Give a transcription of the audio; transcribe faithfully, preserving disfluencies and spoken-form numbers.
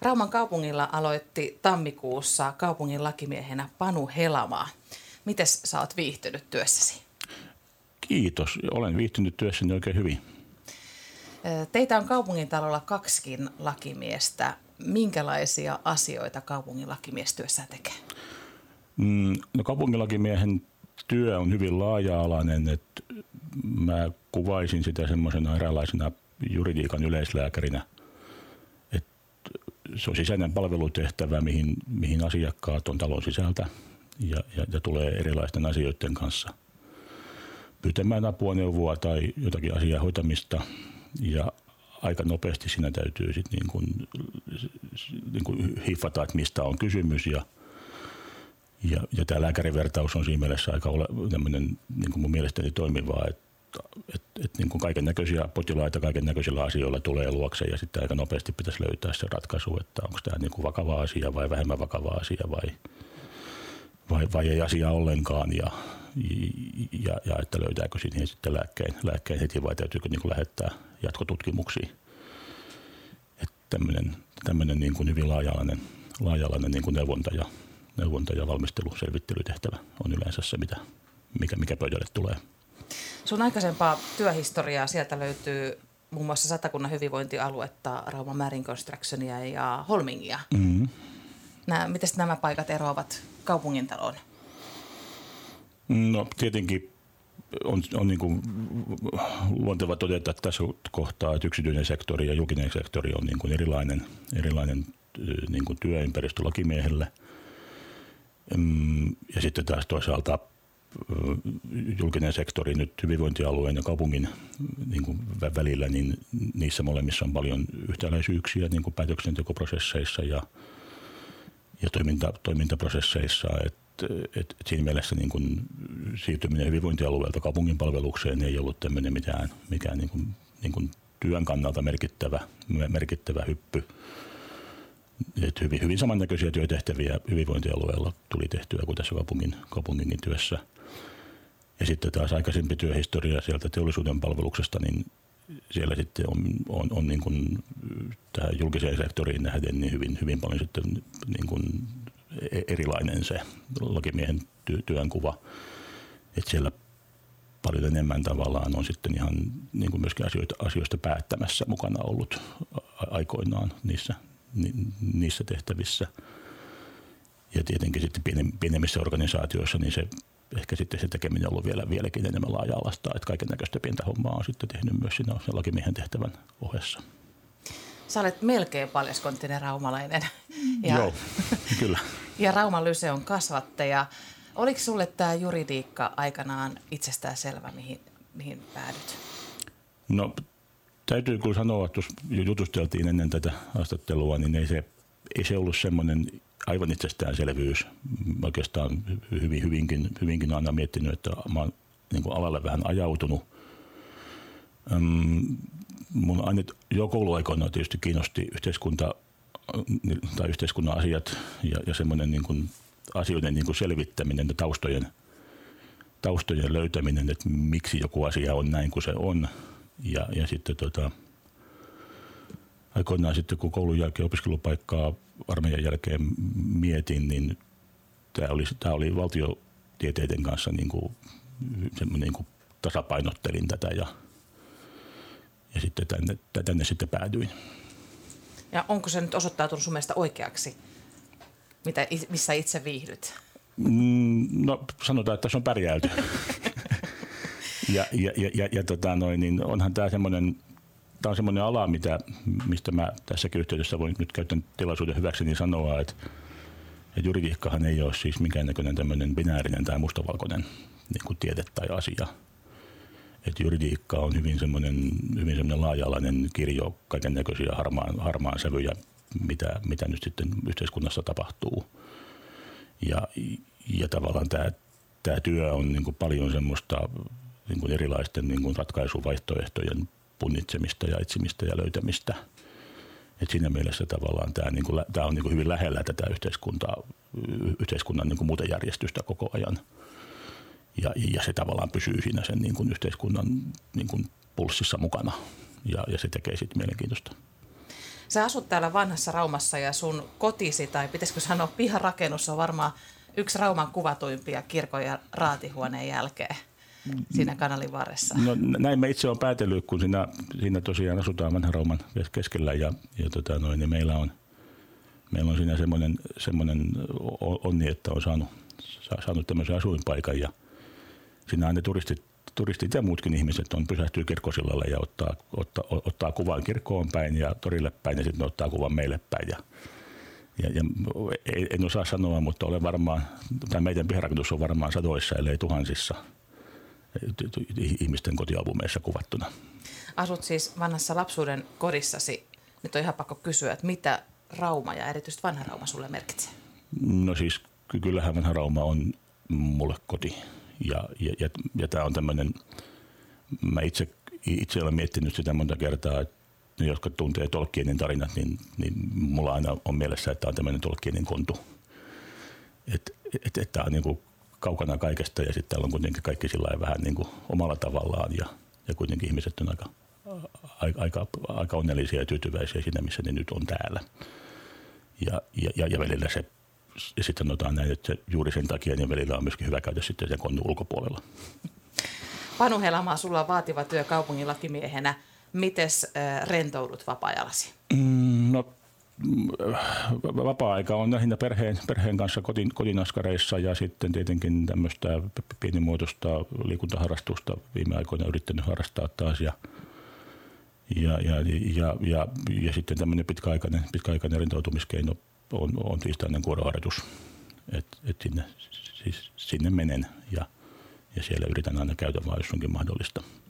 Rauman kaupungilla aloitti tammikuussa kaupungin lakimiehenä Panu Helamaa. Mites sä oot viihtynyt työssäsi? Kiitos. Olen viihtynyt työssäni oikein hyvin. Teitä on kaupungintalolla kaksikin lakimiestä. Minkälaisia asioita kaupungin lakimiestyössä tekee? Mm, no kaupungilakimiehen työ on hyvin laaja-alainen, että mä kuvaisin sitä semmoisena eräänlaisena juridiikan yleislääkärinä. Että se on sisäinen palvelutehtävä, mihin, mihin asiakkaat on talon sisältä ja, ja, ja tulee erilaisten asioiden kanssa pyytämään apua, neuvoa tai jotakin asiaa hoitamista. Ja aika nopeasti siinä täytyy sitten niin kuin, niin kuin hiffata, että mistä on kysymys. Ja, ja, ja tämä lääkärivertaus on siinä mielessä aika ole, tämmöinen, niin kuin mun mielestäni toimivaa, että et, et niin kuin kaiken näköisiä potilaita kaiken näköisillä asioilla tulee luokse ja sitten aika nopeasti pitäisi löytää se ratkaisu, että onko tämä niin kuin vakava asia vai vähemmän vakava asia vai, vai, vai ei asia ollenkaan. Ja, Ja, ja että löytääkö siihen sitten lääkkeen, lääkkeen heti vai täytyykö niin kuin lähettää jatkotutkimuksiin. Että tämmöinen, tämmöinen niin kuin hyvin laaja-alainen, laaja-alainen niin kuin neuvonta, ja, neuvonta ja valmistelu, selvittelytehtävä on yleensä se, mitä, mikä, mikä pöydälle tulee. Sun aikaisempaa työhistoriaa, sieltä löytyy muun muassa Satakunnan hyvinvointialuetta, Rauma Marine Constructionia ja Holmingia. Mm-hmm. Nämä, miten nämä paikat eroavat kaupungintaloon? No tietenkin on, on niin kuin luonteva todeta, että tässä kohtaa, että yksityinen sektori ja julkinen sektori on niin kuin erilainen, erilainen niin kuin työympäristö lakimiehelle. Ja sitten taas toisaalta julkinen sektori nyt hyvinvointialueen ja kaupungin niin kuin välillä, niin niissä molemmissa on paljon yhtäläisyyksiä niin kuin päätöksentekoprosesseissa ja, ja toiminta, toimintaprosesseissa. Et, et, et siinä mielessä niin kuin siirtyminen hyvinvointialueelta kaupungin palvelukseen ei ollut tämmöinen mitään, mikään niin kuin, niin kuin työn kannalta merkittävä, merkittävä hyppy. Et hyvin, hyvin samannäköisiä työtehtäviä hyvinvointialueella tuli tehtyä kuin tässä kaupungin, kaupungin työssä. Ja sitten taas aikaisempi työhistoria sieltä teollisuuden palveluksesta, niin siellä sitten on, on, on niin kuin tähän julkiseen sektoriin nähden niin hyvin, hyvin paljon sitten niin kuin erilainen se lakimiehen työnkuva. Että siellä paljon enemmän tavallaan on sitten ihan niin kuin myöskin asioita, asioista päättämässä mukana ollut aikoinaan niissä, ni, niissä tehtävissä. Ja tietenkin sitten pienemmissä organisaatioissa niin se ehkä sitten se tekeminen on ollut vielä, vieläkin enemmän laaja-alasta, että kaiken näköistä pientä hommaa on sitten tehnyt myös siinä lakimiehen tehtävän ohessa. Sä olet melkein paljaskonttinen raumalainen. Ja, Joo, kyllä. Ja Rauman Lyseon kasvattaja. Oliko sulle tämä juridiikka aikanaan itsestään selvä, mihin, mihin päädyt? No täytyy kyllä sanoa, että jos jutusteltiin ennen tätä haastattelua, niin ei se, ei se ollut semmoinen aivan itsestäänselvyys. Oikeastaan hyvin, hyvinkin, hyvinkin aina miettinyt, että mä oon niin kuin alalle vähän ajautunut. Um, mun aina jo kouluaikoina tietysti kiinnosti yhteiskunta tai yhteiskunnan asiat ja, ja semmoinen niin kuin asioiden niin kuin selvittäminen ja taustojen, taustojen löytäminen, että miksi joku asia on näin kuin se on. Ja, ja sitten tota, aikoinaan sitten kun koulun jälkeen opiskelupaikkaa armeijan jälkeen mietin, niin tämä oli, tämä oli valtiotieteiden kanssa niin kuin, niin kuin tasapainottelin tätä ja, ja sitten tänne, tänne sitten päädyin. Ja onko se nyt osoittautunut sun mielestä oikeaksi, mitä, missä itse viihdyt? Mm, no sanotaan, että tässä on pärjäilty. ja ja, ja, ja, ja tota noin, niin onhan tämä semmoinen, tämä on semmoinen ala, mitä, mistä mä tässäkin yhteydessä voin nyt käytän tilaisuuden hyväkseni sanoa, että, että juridiikkahan ei ole siis minkäännäköinen tämmöinen binäärinen tai mustavalkoinen niin kuin tiede tai asia. Että juridiikka on hyvin semmoinen, hyvin semmoinen laaja-alainen kirjo, kaiken näköisiä harmaan, harmaan sävyjä, mitä, mitä nyt sitten yhteiskunnassa tapahtuu. Ja, ja tavallaan tämä, tämä työ on niin kuin paljon semmoista niin kuin erilaisten niin kuin ratkaisuvaihtoehtojen punnitsemista ja etsimistä ja löytämistä. Et siinä mielessä tavallaan tämä, niin kuin, tämä on niin kuin hyvin lähellä tätä yhteiskuntaa, yhteiskunnan niin kuin muuta järjestystä koko ajan. Ja, ja se tavallaan pysyy siinä sen niin kuin yhteiskunnan niin kuin pulssissa mukana ja, ja se tekee sitten mielenkiintoista. Sä asut täällä vanhassa Raumassa ja sun kotisi, tai pitäisikö sanoa piharakennus, on varmaan yksi Rauman kuvatuimpia kirkon ja raatihuoneen jälkeen siinä kanalin varressa. No näin mä itse olen päätellyt, kun siinä, siinä tosiaan asutaan vanhan Rauman keskellä ja, ja tota noin, niin meillä on, meillä on siinä semmoinen, semmoinen onni, että on saanut, saanut tämmöisen asuinpaikan ja siinä aina turistit, turistit ja muutkin ihmiset on pysähtyy kirkkosillalle ja ottaa, ottaa, ottaa kuvan kirkkoon päin ja torille päin ja sitten ottaa kuvan meille päin. Ja, ja, ja en osaa sanoa, mutta olen varmaan, tai meidän piharakennus on varmaan sadoissa, ellei tuhansissa ihmisten kotialbumeissa kuvattuna. Asut siis vanhassa lapsuuden kodissasi. Nyt on ihan pakko kysyä, että mitä Rauma ja erityisesti vanha Rauma sulle merkitsee? No siis kyllähän vanha Rauma on mulle koti. Ja, ja, ja, ja tämä on tämmöinen, mä itse, itse olen miettinyt sitä monta kertaa, että ne, jotka tuntee Tolkienin tarinat, niin, niin mulla aina on mielessä, että tämä on tämmöinen Tolkienin kontu. Että et, et tämä on niin kuin kaukana kaikesta ja sitten täällä on kuitenkin kaikki sillä vähän niin kuin omalla tavallaan ja, ja kuitenkin ihmiset on aika, aika, aika onnellisia ja tyytyväisiä siinä, missä ne nyt on täällä. Ja, ja, ja välillä se, ja sitten sanotaan näin, että juuri sen takia niin välillä on myöskin hyvä käydä sitten sen konnun ulkopuolella. Panu Helamaa, sulla on vaativa työ kaupungin lakimiehenä. Mites äh, rentoudut vapaa-ajalasi? Mm, no vapaa-aika on lähinnä perheen, perheen kanssa kotin, kotinaskareissa ja sitten tietenkin tämmöistä pienimuotoista liikuntaharrastusta viime aikoina yrittänyt harrastaa taas ja, ja, ja, ja, ja, ja sitten tämmöinen pitkäaikainen, pitkäaikainen rentoutumiskeino on, on tiistainen kuoroharjoitus, että et sinne, siis sinne menen ja, ja siellä yritän aina käydä vaan, jos onkin mahdollista.